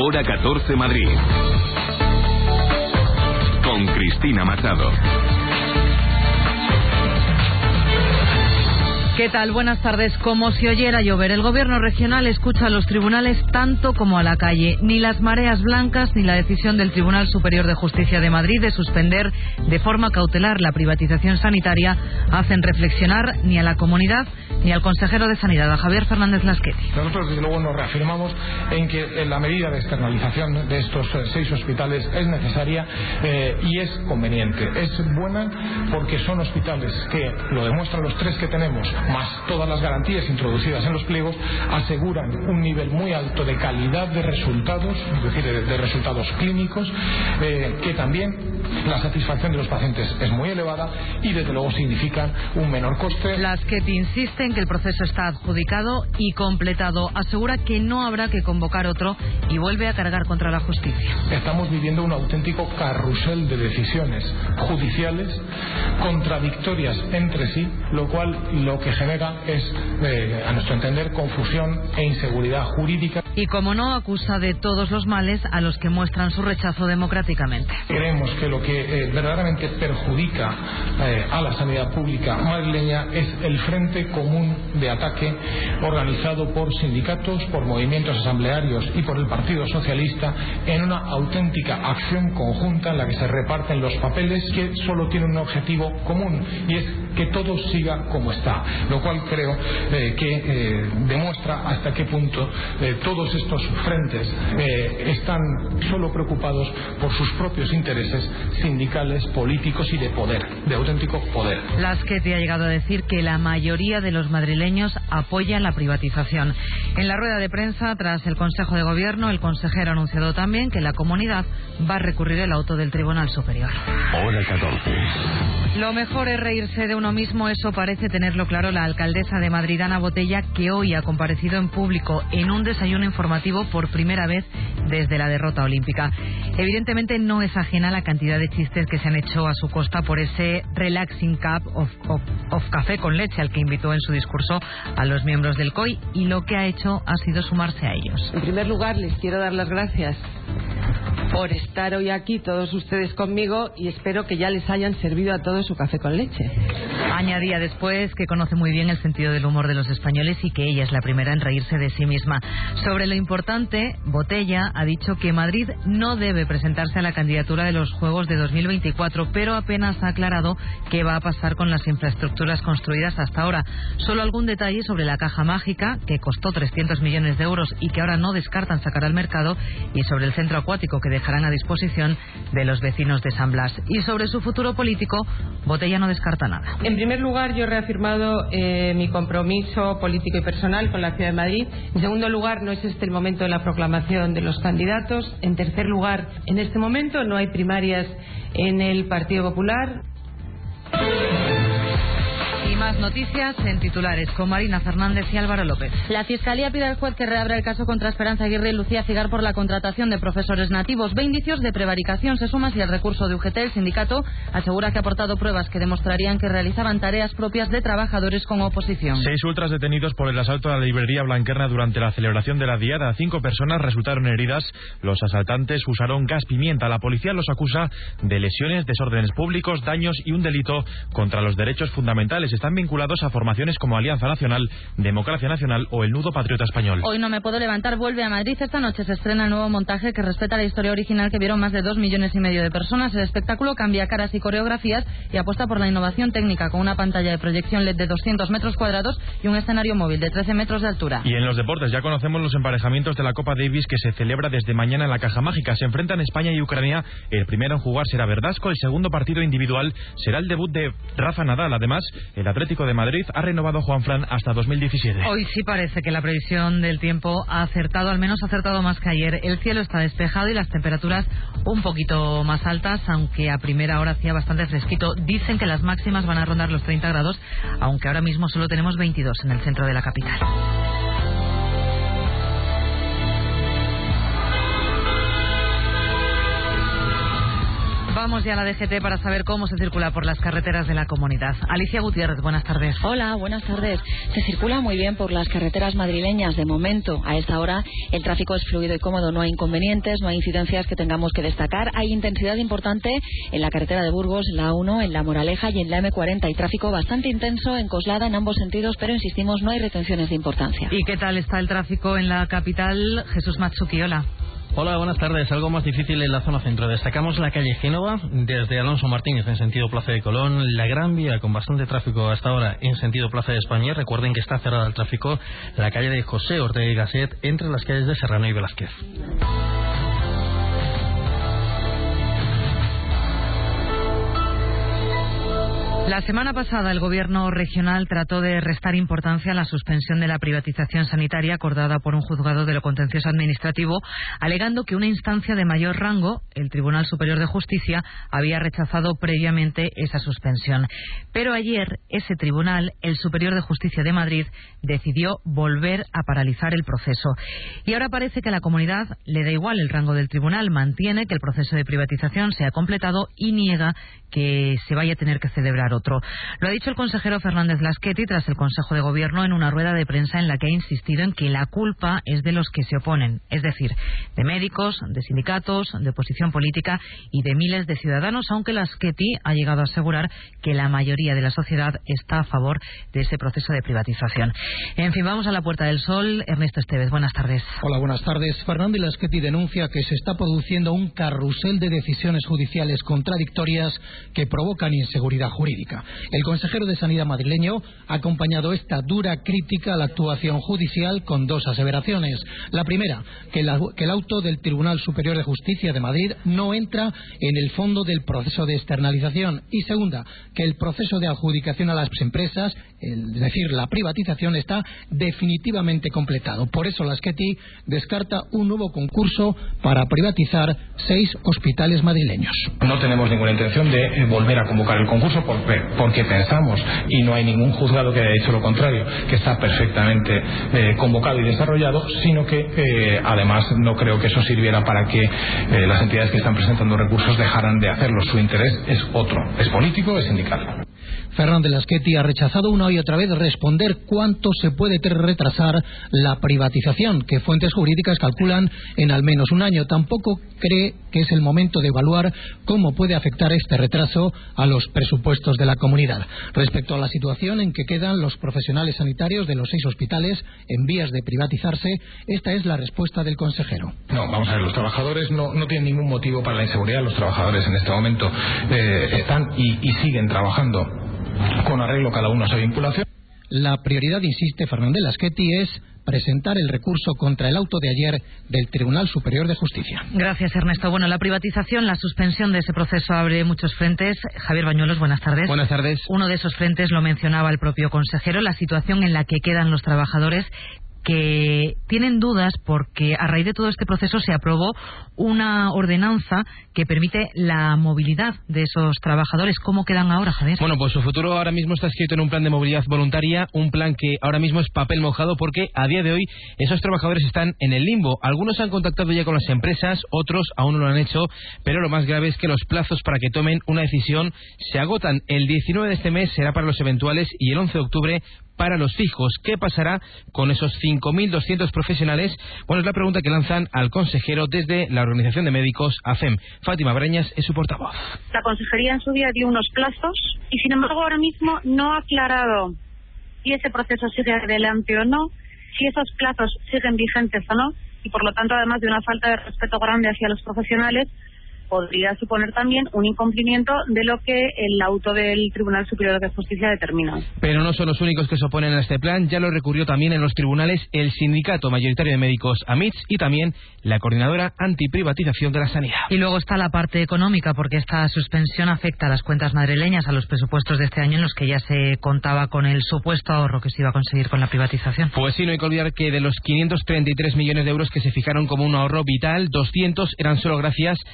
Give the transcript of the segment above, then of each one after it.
Hora 14 Madrid. Con Cristina Machado. ¿Qué tal? Buenas tardes. Como si oyera llover, el gobierno regional escucha a los tribunales tanto como a la calle. Ni las mareas blancas ni la decisión del Tribunal Superior de Justicia de Madrid de suspender de forma cautelar la privatización sanitaria hacen reflexionar ni a la comunidad ni al consejero de Sanidad, a Javier Fernández Lasqueti. Nosotros, desde luego, nos reafirmamos en que la medida de externalización de estos 6 hospitales es necesaria y es conveniente. Es buena porque son hospitales que, lo demuestran los 3 que tenemos, más todas las garantías introducidas en los pliegos, aseguran un nivel muy alto de calidad de resultados, es decir, de resultados clínicos, que también la satisfacción de los pacientes es muy elevada y desde luego significan un menor coste. Lasqueti insiste en que el proceso está adjudicado y completado. Asegura que no habrá que convocar otro y vuelve a cargar contra la justicia. Estamos viviendo un auténtico carrusel de decisiones judiciales contradictorias entre sí, lo cual lo que genera es, a nuestro entender, confusión e inseguridad jurídica. Y como no, acusa de todos los males a los que muestran su rechazo democráticamente. Creemos que lo que verdaderamente perjudica a la sanidad pública madrileña es el frente común de ataque organizado por sindicatos, por movimientos asamblearios y por el Partido Socialista en una auténtica acción conjunta en la que se reparten los papeles, que solo tienen un objetivo común y es que todo siga como está, lo cual creo que demuestra hasta qué punto todos estos frentes están solo preocupados por sus propios intereses sindicales, políticos y de poder, de auténtico poder. Lasqueti ha llegado a decir que la mayoría de los madrileños apoyan la privatización. En la rueda de prensa, tras el Consejo de Gobierno, el consejero ha anunciado también que la comunidad va a recurrir el auto del Tribunal Superior. Hora 14. Lo mejor es reírse de uno mismo, eso parece tenerlo claro la alcaldesa de Madrid, Ana Botella, que hoy ha comparecido en público en un desayuno informativo por primera vez desde la derrota olímpica. Evidentemente no es ajena a la cantidad de chistes que se han hecho a su costa por ese relaxing cup of café con leche al que invitó en su discurso a los miembros del COI, y lo que ha hecho ha sido sumarse a ellos. En primer lugar, les quiero dar las gracias por estar hoy aquí todos ustedes conmigo y espero que ya les hayan servido a todos su café con leche. Añadía después que conoce muy bien el sentido del humor de los españoles y que ella es la primera en reírse de sí misma. Sobre lo importante, Botella ha dicho que Madrid no debe presentarse a la candidatura de los Juegos de 2024, pero apenas ha aclarado qué va a pasar con las infraestructuras construidas hasta ahora. Solo algún detalle sobre la caja mágica, que costó 300 millones de euros y que ahora no descartan sacar al mercado, y sobre el centro acuático que dejarán a disposición de los vecinos de San Blas. Y sobre su futuro político, Botella no descarta nada. En primer lugar, yo he reafirmado mi compromiso político y personal con la ciudad de Madrid. En segundo lugar, no es este el momento de la proclamación de los candidatos. En tercer lugar, en este momento no hay primarias en el Partido Popular. Y más noticias en titulares con Marina Fernández y Álvaro López. La Fiscalía pide al juez que reabra el caso contra Esperanza Aguirre y Lucía Cigar por la contratación de profesores nativos. Ve indicios de prevaricación. Se suma si el recurso de UGT. El sindicato asegura que ha aportado pruebas que demostrarían que realizaban tareas propias de trabajadores con oposición. 6 ultras detenidos por el asalto a la librería Blanquerna durante la celebración de la Diada. 5 personas resultaron heridas. Los asaltantes usaron gas pimienta. La policía los acusa de lesiones, desórdenes públicos, daños y un delito contra los derechos fundamentales. Están vinculados a formaciones como Alianza Nacional, Democracia Nacional o el Nudo Patriota Español. Hoy no me puedo levantar vuelve a Madrid. Esta noche se estrena el nuevo montaje que respeta la historia original que vieron más de 2,5 millones de personas. El espectáculo cambia caras y coreografías y apuesta por la innovación técnica con una pantalla de proyección LED de 200 metros cuadrados y un escenario móvil de 13 metros de altura. Y en los deportes ya conocemos los emparejamientos de la Copa Davis que se celebra desde mañana en la Caja Mágica. Se enfrentan España y Ucrania. El primero en jugar será Verdasco. El segundo partido individual será el debut de Rafa Nadal. Además, el Atlético de Madrid ha renovado a Juanfran hasta 2017. Hoy sí parece que la previsión del tiempo ha acertado, al menos ha acertado más que ayer. El cielo está despejado y las temperaturas un poquito más altas, aunque a primera hora hacía bastante fresquito. Dicen que las máximas van a rondar los 30 grados, aunque ahora mismo solo tenemos 22 en el centro de la capital. vamos ya a la DGT para saber cómo se circula por las carreteras de la comunidad. Alicia Gutiérrez, buenas tardes. Hola, buenas tardes. Se circula muy bien por las carreteras madrileñas de momento. A esta hora el tráfico es fluido y cómodo, no hay inconvenientes, no hay incidencias que tengamos que destacar. Hay intensidad importante en la carretera de Burgos, la A1, en La Moraleja y en la M40. Hay tráfico bastante intenso en Coslada en ambos sentidos, pero insistimos, no hay retenciones de importancia. ¿Y qué tal está el tráfico en la capital? Jesús Matsuki, hola. Hola, buenas tardes. Algo más difícil en la zona centro. Destacamos la calle Génova, desde Alonso Martínez en sentido Plaza de Colón, la Gran Vía con bastante tráfico hasta ahora en sentido Plaza de España. Recuerden que está cerrada el tráfico la calle de José Ortega y Gasset entre las calles de Serrano y Velázquez. La semana pasada el Gobierno regional trató de restar importancia a la suspensión de la privatización sanitaria acordada por un juzgado de lo contencioso administrativo, alegando que una instancia de mayor rango, el Tribunal Superior de Justicia, había rechazado previamente esa suspensión. Pero ayer ese tribunal, el Superior de Justicia de Madrid, decidió volver a paralizar el proceso. Y ahora parece que a la comunidad le da igual el rango del tribunal, mantiene que el proceso de privatización se ha completado y niega que se vaya a tener que celebrar otro. Lo ha dicho el consejero Fernández Lasqueti tras el Consejo de Gobierno en una rueda de prensa en la que ha insistido en que la culpa es de los que se oponen, es decir, de médicos, de sindicatos, de oposición política y de miles de ciudadanos, aunque Lasqueti ha llegado a asegurar que la mayoría de la sociedad está a favor de ese proceso de privatización. En fin, vamos a la Puerta del Sol. Ernesto Esteves, buenas tardes. Hola, buenas tardes. Fernández Lasqueti denuncia que se está produciendo un carrusel de decisiones judiciales contradictorias que provocan inseguridad jurídica. El consejero de Sanidad madrileño ha acompañado esta dura crítica a la actuación judicial con dos aseveraciones. La primera, que el auto del Tribunal Superior de Justicia de Madrid no entra en el fondo del proceso de externalización. Y segunda, que el proceso de adjudicación a las empresas, es decir, la privatización, está definitivamente completado. Por eso Lasqueti descarta un nuevo concurso para privatizar 6 hospitales madrileños. No tenemos ninguna intención de volver a convocar el concurso porque pensamos, y no hay ningún juzgado que haya dicho lo contrario, que está perfectamente convocado y desarrollado, sino que además no creo que eso sirviera para que las entidades que están presentando recursos dejaran de hacerlo. Su interés es otro, es político, es sindical. Fernández Lasqueti ha rechazado una y otra vez responder cuánto se puede retrasar la privatización, que fuentes jurídicas calculan en al menos un año. Tampoco cree que es el momento de evaluar cómo puede afectar este retraso a los presupuestos de la comunidad. Respecto a la situación en que quedan los profesionales sanitarios de los 6 hospitales en vías de privatizarse, esta es la respuesta del consejero. No, vamos a ver, los trabajadores no tienen ningún motivo para la inseguridad. Los trabajadores en este momento están y siguen trabajando con arreglo cada uno a su vinculación. La prioridad, insiste Fernández Lasqueti, es presentar el recurso contra el auto de ayer del Tribunal Superior de Justicia. Gracias, Ernesto. Bueno, la privatización, la suspensión de ese proceso abre muchos frentes. Javier Bañuelos, buenas tardes. Buenas tardes. Uno de esos frentes lo mencionaba el propio consejero, la situación en la que quedan los trabajadores que tienen dudas porque a raíz de todo este proceso se aprobó una ordenanza que permite la movilidad de esos trabajadores. ¿Cómo quedan ahora, Javier? Bueno, pues su futuro ahora mismo está escrito en un plan de movilidad voluntaria, un plan que ahora mismo es papel mojado porque a día de hoy esos trabajadores están en el limbo. Algunos han contactado ya con las empresas, otros aún no lo han hecho, pero lo más grave es que los plazos para que tomen una decisión se agotan. El 19 de este mes será para los eventuales y el 11 de octubre para los fijos. ¿Qué pasará con esos 5.200 profesionales? Bueno, es la pregunta que lanzan al consejero desde la Organización de Médicos, AFEM. Fátima Breñas es su portavoz. La consejería en su día dio unos plazos y, sin embargo, ahora mismo no ha aclarado si ese proceso sigue adelante o no, si esos plazos siguen vigentes o no, y por lo tanto, además de una falta de respeto grande hacia los profesionales, podría suponer también un incumplimiento de lo que el auto del Tribunal Superior de Justicia determina. Pero no son los únicos que se oponen a este plan. Ya lo recurrió también en los tribunales el sindicato mayoritario de médicos AMITS y también la coordinadora antiprivatización de la sanidad. Y luego está la parte económica, porque esta suspensión afecta a las cuentas madrileñas, a los presupuestos de este año en los que ya se contaba con el supuesto ahorro que se iba a conseguir con la privatización. Pues sí, no hay que olvidar que de los 533 millones de euros que se fijaron como un ahorro vital, 200 eran solo gracias a la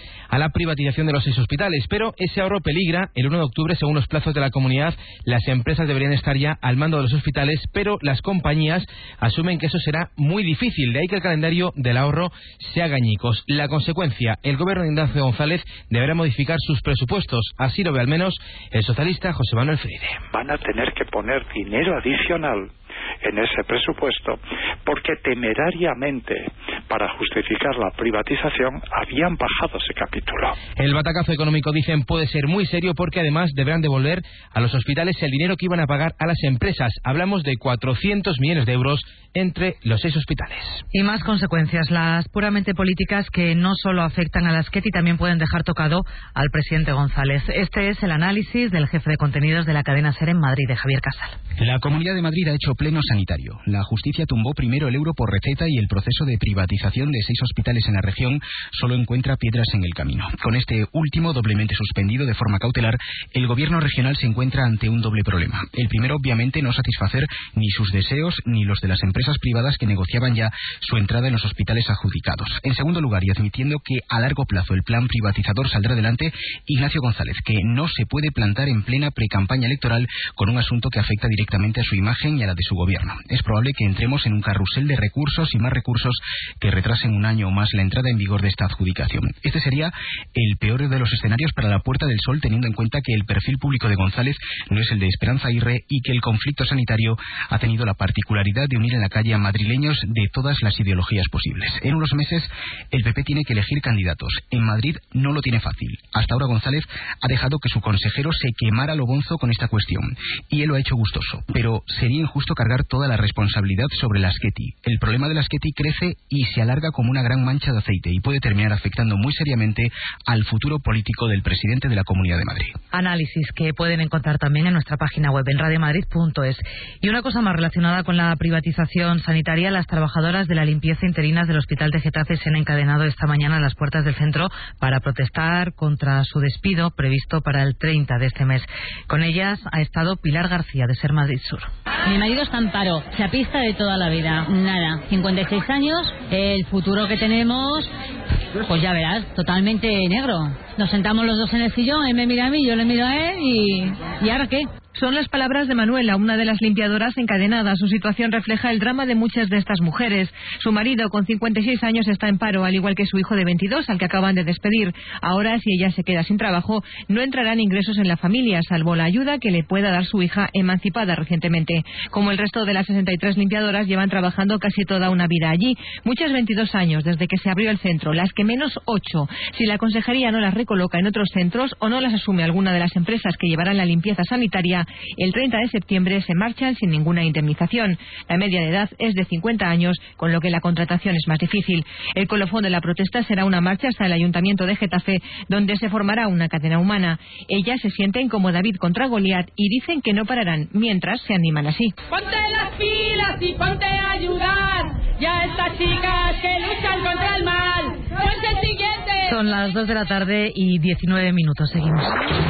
la privatización de los 6 hospitales, pero ese ahorro peligra. El 1 de octubre, según los plazos de la comunidad, las empresas deberían estar ya al mando de los hospitales, pero las compañías asumen que eso será muy difícil, de ahí que el calendario del ahorro sea añicos. La consecuencia, el gobierno de Ignacio González deberá modificar sus presupuestos, así lo ve al menos el socialista José Manuel Freire. Van a tener que poner dinero adicional en ese presupuesto porque temerariamente, para justificar la privatización, habían bajado ese capítulo. El batacazo económico, dicen, puede ser muy serio porque además deberán devolver a los hospitales el dinero que iban a pagar a las empresas. Hablamos de 400 millones de euros entre los 6 hospitales. Y más consecuencias, las puramente políticas, que no solo afectan a las Azqueti, también pueden dejar tocado al presidente González. Este es el análisis del jefe de contenidos de la cadena SER en Madrid, de Javier Casal. La Comunidad de Madrid ha hecho pleno sanitario. La justicia tumbó primero el euro por receta y el proceso de privatización de 6 hospitales en la región solo encuentra piedras en el camino. Con este último doblemente suspendido de forma cautelar, el gobierno regional se encuentra ante un doble problema. El primero, obviamente, no satisfacer ni sus deseos ni los de las empresas privadas que negociaban ya su entrada en los hospitales adjudicados. En segundo lugar, y admitiendo que a largo plazo el plan privatizador saldrá adelante, Ignacio González, que no se puede plantar en plena precampaña electoral con un asunto que afecta directamente a su imagen y a la de su gobierno. Es probable que entremos en un carrusel de recursos y más recursos que retrasen un año o más la entrada en vigor de esta adjudicación. Este sería el peor de los escenarios para la Puerta del Sol, teniendo en cuenta que el perfil público de González no es el de Esperanza Aguirre y que el conflicto sanitario ha tenido la particularidad de unir en la calle a madrileños de todas las ideologías posibles. En unos meses el PP tiene que elegir candidatos. En Madrid no lo tiene fácil. Hasta ahora González ha dejado que su consejero se quemara lo bonzo con esta cuestión, y él lo ha hecho gustoso, pero sería injusto cargar toda la responsabilidad sobre la Azqueti. El problema de la Azqueti crece y se alarga como una gran mancha de aceite y puede terminar afectando muy seriamente al futuro político del presidente de la Comunidad de Madrid. Análisis que pueden encontrar también en nuestra página web, en radiomadrid.es. Y una cosa más relacionada con la privatización sanitaria: las trabajadoras de la limpieza interinas del Hospital de Getafe se han encadenado esta mañana a las puertas del centro para protestar contra su despido previsto para el 30 de este mes. Con ellas ha estado Pilar García, de SER Madrid Sur. Mi marido está en paro, chapista de toda la vida. Nada, 56 años, el futuro que tenemos, pues ya verás, totalmente negro. Nos sentamos los dos en el sillón, él me mira a mí, yo le miro a él ¿y ahora qué? Son las palabras de Manuela, una de las limpiadoras encadenadas. Su situación refleja el drama de muchas de estas mujeres. Su marido, con 56 años, está en paro, al igual que su hijo de 22, al que acaban de despedir. Ahora, si ella se queda sin trabajo, no entrarán ingresos en la familia, salvo la ayuda que le pueda dar su hija, emancipada recientemente. Como el resto de las 63 limpiadoras, llevan trabajando casi toda una vida allí. Muchas 22 años, desde que se abrió el centro. Las que menos 8. Si la consejería no las recoloca en otros centros o no las asume alguna de las empresas que llevarán la limpieza sanitaria, el 30 de septiembre se marchan sin ninguna indemnización. La media de edad es de 50 años, con lo que la contratación es más difícil. El colofón de la protesta será una marcha hasta el Ayuntamiento de Getafe, donde se formará una cadena humana. Ellas se sienten como David contra Goliat y dicen que no pararán, mientras se animan así. Ponte las pilas y ponte a ayudar, ya estas chicas que luchan contra el mal. Pues el siguiente. Son las 2 de la tarde y 19 minutos. Seguimos.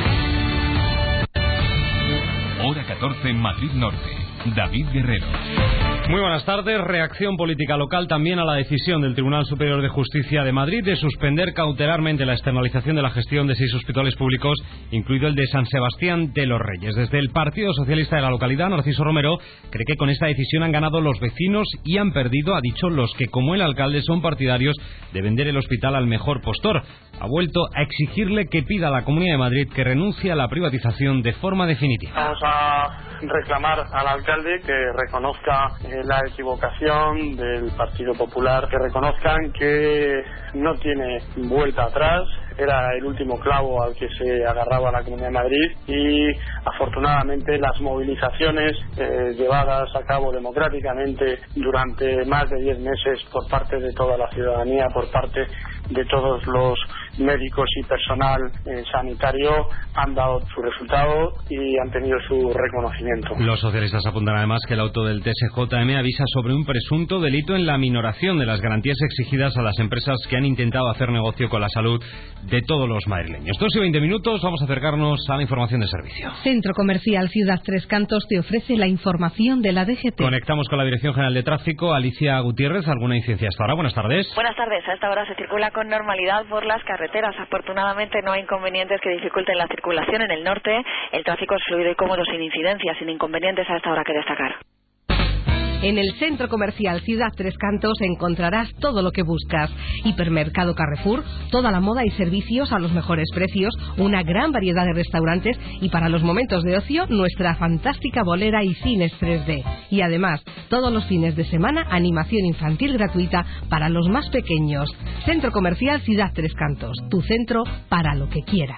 Hora 14 en Madrid Norte. David Guerrero. Muy buenas tardes. Reacción política local también a la decisión del Tribunal Superior de Justicia de Madrid de suspender cautelarmente la externalización de la gestión de 6 hospitales públicos, incluido el de San Sebastián de los Reyes. Desde el Partido Socialista de la localidad, Narciso Romero cree que con esta decisión han ganado los vecinos y han perdido, ha dicho, los que, como el alcalde, son partidarios de vender el hospital al mejor postor. Ha vuelto a exigirle que pida a la Comunidad de Madrid que renuncie a la privatización de forma definitiva. Vamos a reclamar al alcalde que reconozca la equivocación del Partido Popular, que reconozcan que no tiene vuelta atrás, era el último clavo al que se agarraba la Comunidad de Madrid y afortunadamente las movilizaciones llevadas a cabo democráticamente durante más de 10 meses por parte de toda la ciudadanía, por parte de todos los médicos y personal sanitario, han dado su resultado y han tenido su reconocimiento. Los socialistas apuntan además que el auto del TSJM avisa sobre un presunto delito en la minoración de las garantías exigidas a las empresas que han intentado hacer negocio con la salud de todos los madrileños. 2:20 minutos, vamos a acercarnos a la información de servicio. Centro Comercial Ciudad Tres Cantos te ofrece la información de la DGT. Conectamos con la Dirección General de Tráfico. Alicia Gutiérrez, ¿alguna incidencia hasta ahora? Buenas tardes. Buenas tardes. A esta hora se circula con normalidad por las carreteras. Afortunadamente no hay inconvenientes que dificulten la circulación en el norte. El tráfico es fluido y cómodo, sin incidencias, sin inconvenientes a esta hora que destacar. En el Centro Comercial Ciudad Tres Cantos encontrarás todo lo que buscas. Hipermercado Carrefour, toda la moda y servicios a los mejores precios, una gran variedad de restaurantes y para los momentos de ocio, nuestra fantástica bolera y cines 3D. Y además, todos los fines de semana, animación infantil gratuita para los más pequeños. Centro Comercial Ciudad Tres Cantos, tu centro para lo que quieras.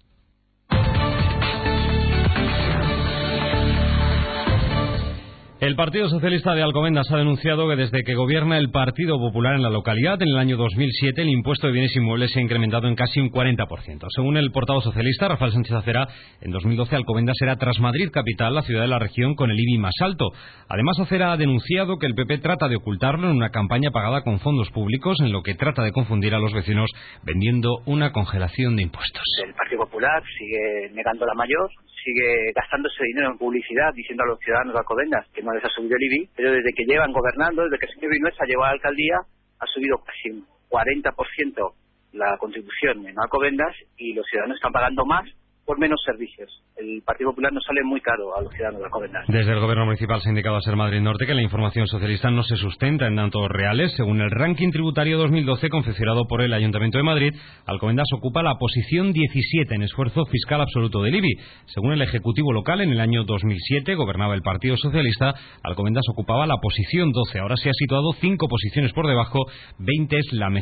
El Partido Socialista de Alcobendas ha denunciado que desde que gobierna el Partido Popular en la localidad, en el año 2007, el impuesto de bienes inmuebles se ha incrementado en casi un 40%. Según el portavoz socialista, Rafael Sánchez Acera, en 2012 Alcobendas era, tras Madrid capital, la ciudad de la región con el IBI más alto. Además, Acera ha denunciado que el PP trata de ocultarlo en una campaña pagada con fondos públicos, en lo que trata de confundir a los vecinos vendiendo una congelación de impuestos. El Partido Popular sigue negando la mayor, sigue gastándose dinero en publicidad, diciendo a los ciudadanos de Alcobendas que no les ha subido el IBI, pero desde que llevan gobernando, desde que el señor Vinuesa llegó a la alcaldía, ha subido casi un 40% la contribución en Alcobendas y los ciudadanos están pagando más por menos servicios. El Partido Popular nos sale muy caro a los ciudadanos de Alcobendas. Desde el Gobierno Municipal se ha indicado a Ser Madrid Norte que la información socialista no se sustenta en datos reales. Según el ranking tributario 2012 confeccionado por el Ayuntamiento de Madrid, Alcobendas ocupa la posición 17 en esfuerzo fiscal absoluto del IBI. Según el Ejecutivo local, en el año 2007 gobernaba el Partido Socialista, Alcobendas ocupaba la posición 12. Ahora se ha situado 5 posiciones por debajo. 20 es la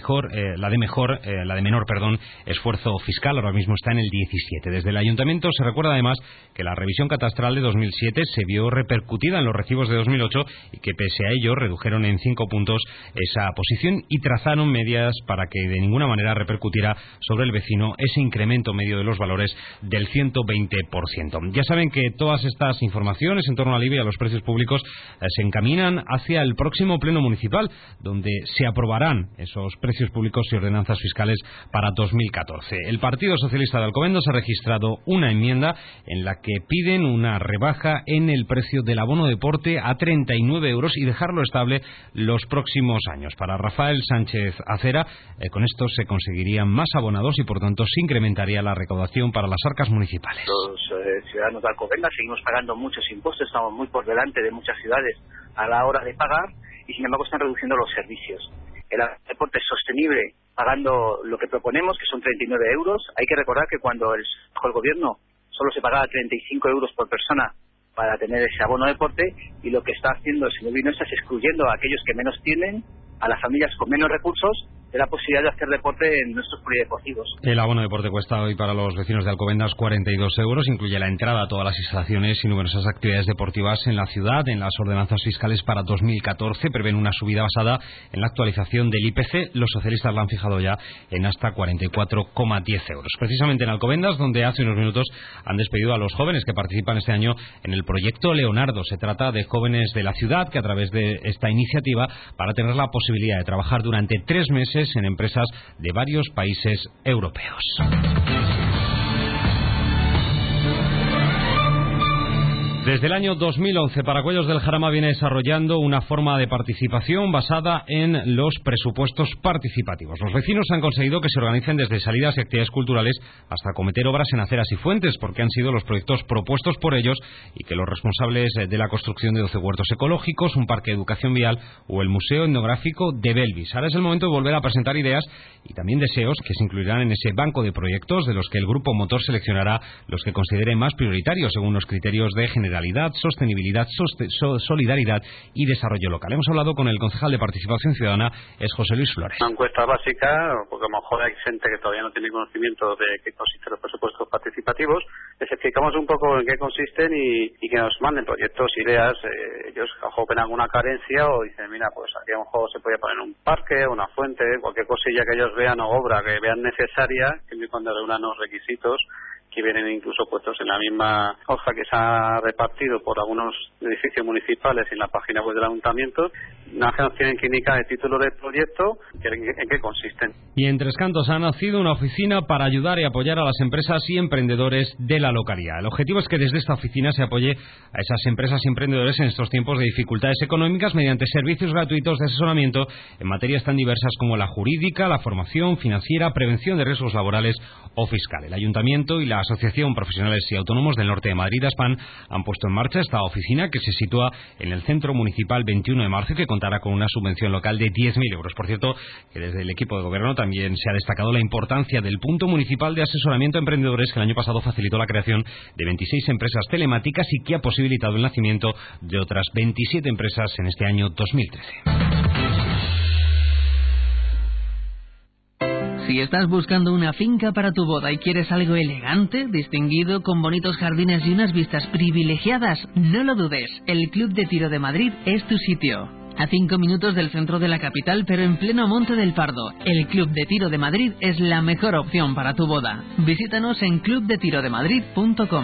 de menor esfuerzo fiscal. Ahora mismo está en el 17. Desde el Ayuntamiento se recuerda además que la revisión catastral de 2007 se vio repercutida en los recibos de 2008 y que pese a ello redujeron en 5 puntos esa posición y trazaron medidas para que de ninguna manera repercutiera sobre el vecino ese incremento medio de los valores del 120%. Ya saben que todas estas informaciones en torno al IBI y a los precios públicos se encaminan hacia el próximo Pleno Municipal, donde se aprobarán esos precios públicos y ordenanzas fiscales para 2014. El Partido Socialista de Alcobendas ha registrado una enmienda en la que piden una rebaja en el precio del abono deporte a 39 euros y dejarlo estable los próximos años. Para Rafael Sánchez Acera, con esto se conseguirían más abonados y por tanto se incrementaría la recaudación para las arcas municipales. Los ciudadanos de Alcobendas seguimos pagando muchos impuestos, estamos muy por delante de muchas ciudades a la hora de pagar y sin embargo están reduciendo los servicios. El deporte es sostenible pagando lo que proponemos, que son 39 euros. Hay que recordar que cuando bajo el gobierno solo se pagaba 35 euros por persona para tener ese abono deporte y lo que está haciendo el señor Vinuesa es excluyendo a aquellos que menos tienen, a las familias con menos recursos, de la posibilidad de hacer deporte en nuestros polideportivos. El abono deporte cuesta hoy para los vecinos de Alcobendas 42 euros, incluye la entrada a todas las instalaciones y numerosas actividades deportivas en la ciudad. En las ordenanzas fiscales para 2014 prevén una subida basada en la actualización del IPC. Los socialistas la han fijado ya en hasta 44,10 euros. Precisamente en Alcobendas, donde hace unos minutos han despedido a los jóvenes que participan este año en el proyecto Leonardo. Se trata de jóvenes de la ciudad que a través de esta iniciativa van a tener la posibilidad de trabajar durante 3 meses en empresas de varios países europeos. Desde el año 2011, Paracuellos del Jarama viene desarrollando una forma de participación basada en los presupuestos participativos. Los vecinos han conseguido que se organicen desde salidas y actividades culturales hasta cometer obras en aceras y fuentes, porque han sido los proyectos propuestos por ellos y que los responsables de la construcción de 12 huertos ecológicos, un parque de educación vial o el Museo Etnográfico de Belvis. Ahora es el momento de volver a presentar ideas y también deseos que se incluirán en ese banco de proyectos de los que el Grupo Motor seleccionará los que considere más prioritarios según los criterios de generalidad, sostenibilidad, solidaridad y desarrollo local. Hemos hablado con el concejal de Participación Ciudadana, es José Luis Flores. Una encuesta básica, porque a lo mejor hay gente que todavía no tiene conocimiento de qué consisten los presupuestos participativos. Les explicamos un poco en qué consisten y que nos manden proyectos, ideas. Ellos a lo mejor ven alguna carencia o dicen, mira, pues aquí a lo mejor se podía poner un parque, una fuente, cualquier cosilla que ellos vean o obra que vean necesaria, que cuando reúnan los requisitos que vienen incluso puestos en la misma hoja que se ha repartido por algunos edificios municipales y en la página web del ayuntamiento, una gestión clínica de título de proyecto, ¿en qué consisten? Y en Tres Cantos ha nacido una oficina para ayudar y apoyar a las empresas y emprendedores de la localidad. El objetivo es que desde esta oficina se apoye a esas empresas y emprendedores en estos tiempos de dificultades económicas mediante servicios gratuitos de asesoramiento en materias tan diversas como la jurídica, la formación financiera, prevención de riesgos laborales o fiscal. El Ayuntamiento y la Asociación Profesionales y Autónomos del Norte de Madrid, ASPAN, han puesto en marcha esta oficina que se sitúa en el Centro Municipal 21 de Marzo y que contará con una subvención local de 10.000 euros. Por cierto, que desde el equipo de gobierno también se ha destacado la importancia del punto municipal de asesoramiento a emprendedores que el año pasado facilitó la creación de 26 empresas telemáticas y que ha posibilitado el nacimiento de otras 27 empresas en este año 2013. Si estás buscando una finca para tu boda y quieres algo elegante, distinguido, con bonitos jardines y unas vistas privilegiadas, no lo dudes, el Club de Tiro de Madrid es tu sitio. A 5 minutos del centro de la capital, pero en pleno Monte del Pardo, el Club de Tiro de Madrid es la mejor opción para tu boda. Visítanos en clubdetirodemadrid.com.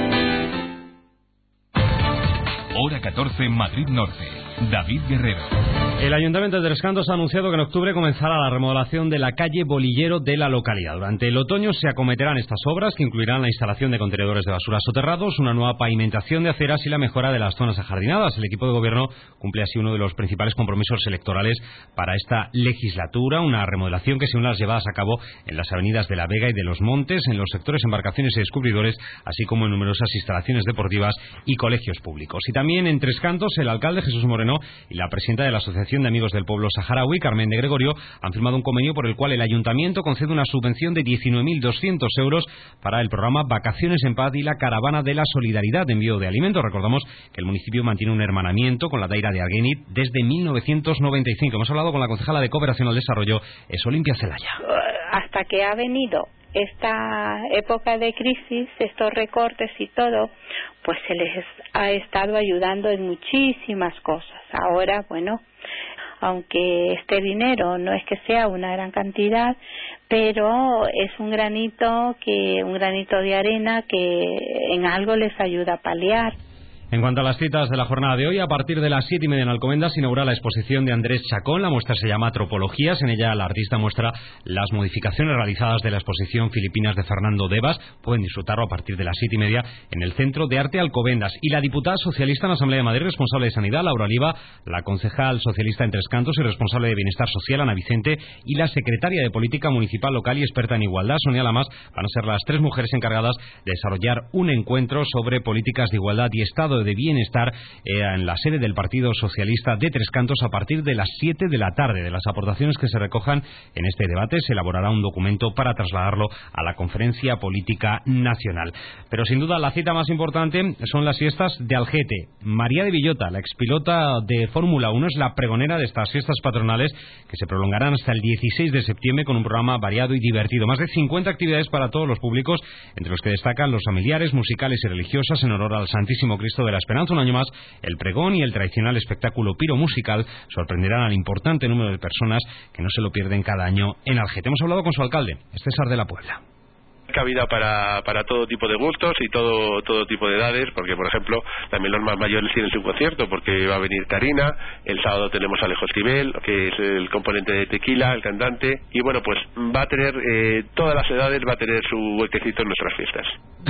Hora 14, Madrid Norte. David Guerrero. El Ayuntamiento de Tres Cantos ha anunciado que en octubre comenzará la remodelación de la calle Bolillero de la localidad. Durante el otoño se acometerán estas obras que incluirán la instalación de contenedores de basura soterrados, una nueva pavimentación de aceras y la mejora de las zonas ajardinadas. El equipo de gobierno cumple así uno de los principales compromisos electorales para esta legislatura, una remodelación que según las llevadas a cabo en las avenidas de La Vega y de Los Montes, en los sectores embarcaciones y descubridores, así como en numerosas instalaciones deportivas y colegios públicos. Y también en Tres Cantos, el alcalde Jesús Moreno y la presidenta de la Asociación de Amigos del Pueblo Saharaui, Carmen de Gregorio, han firmado un convenio por el cual el Ayuntamiento concede una subvención de 19.200 euros para el programa Vacaciones en Paz y la Caravana de la Solidaridad de envío de alimentos. Recordamos que el municipio mantiene un hermanamiento con la Daira de Arguenit desde 1995. Hemos hablado con la concejala de Cooperación al Desarrollo, Olimpia Celaya. Hasta que ha venido esta época de crisis, estos recortes y todo, pues se les ha estado ayudando en muchísimas cosas. Ahora, bueno, aunque este dinero no es que sea una gran cantidad, pero es un granito de arena que en algo les ayuda a paliar. En cuanto a las citas de la jornada de hoy, a partir de las 7:30 en Alcobendas se inaugura la exposición de Andrés Chacón. La muestra se llama Tropologías. En ella la artista muestra las modificaciones realizadas de la exposición Filipinas de Fernando Devas. Pueden disfrutarlo a partir de las 7:30 en el Centro de Arte Alcobendas. Y la diputada socialista en la Asamblea de Madrid, responsable de Sanidad, Laura Oliva, la concejal socialista en Tres Cantos y responsable de Bienestar Social, Ana Vicente, y la secretaria de Política Municipal Local y experta en igualdad, Sonia Lamas, van a ser las 3 mujeres encargadas de desarrollar un encuentro sobre políticas de igualdad y estado de bienestar en la sede del Partido Socialista de Tres Cantos a partir de las 7 de la tarde. De las aportaciones que se recojan en este debate se elaborará un documento para trasladarlo a la Conferencia Política Nacional. Pero sin duda la cita más importante son las fiestas de Algete. María de Villota, la expilota de Fórmula 1, es la pregonera de estas fiestas patronales que se prolongarán hasta el 16 de septiembre con un programa variado y divertido. Más de 50 actividades para todos los públicos, entre los que destacan los familiares, musicales y religiosas en honor al Santísimo Cristo de la Esperanza. Un año más, el pregón y el tradicional espectáculo piromusical sorprenderán al importante número de personas que no se lo pierden cada año en Algete. Hemos hablado con su alcalde, César de la Puebla. Cabida para todo tipo de gustos y todo tipo de edades, porque por ejemplo también los más mayores tienen su concierto, porque va a venir Karina, el sábado tenemos a Alejo Esquivel, que es el componente de Tequila, el cantante, y bueno, pues va a tener todas las edades, va a tener su huequecito en nuestras fiestas.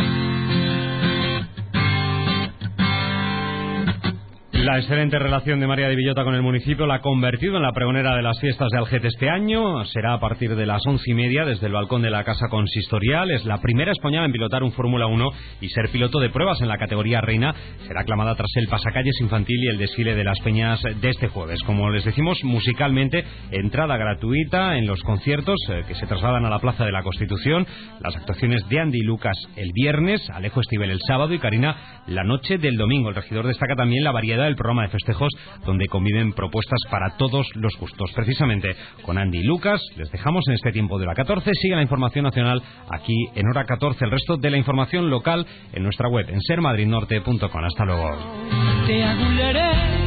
La excelente relación de María de Villota con el municipio la ha convertido en la pregonera de las fiestas de Algete este año. Será a partir de las 11:30 desde el balcón de la Casa Consistorial. Es la primera española en pilotar un Fórmula 1 y ser piloto de pruebas en la categoría reina. Será aclamada tras el pasacalles infantil y el desfile de las peñas de este jueves. Como les decimos, musicalmente, entrada gratuita en los conciertos que se trasladan a la Plaza de la Constitución. Las actuaciones de Andy y Lucas el viernes, Alejo Esquivel el sábado y Karina la noche del domingo. El regidor destaca también la variedad del programa de festejos donde conviven propuestas para todos los gustos. Precisamente con Andy y Lucas les dejamos en este tiempo de hora 14. Sigue la información nacional aquí en hora 14. El resto de la información local en nuestra web en sermadridnorte.com. Hasta luego. Te adularé.